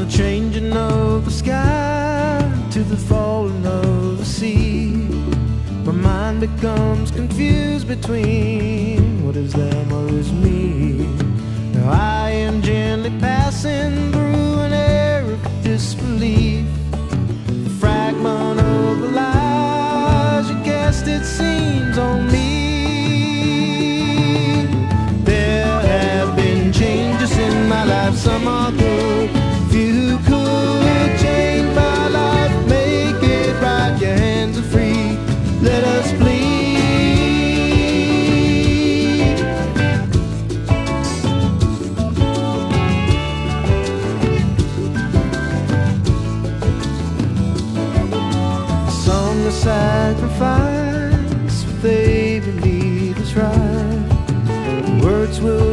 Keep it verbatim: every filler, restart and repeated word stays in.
changing of the sky to the falling of the sea. My mind becomes confused between what is them or is me. Now I am gently passing through an air of disbelief, the fragment of the lies you guessed it seems on me. There have been changes in my life, some are good. If you could change my life, make it right, your hands are free. Let us plead. Some to sacrifice what they believe is right. Words will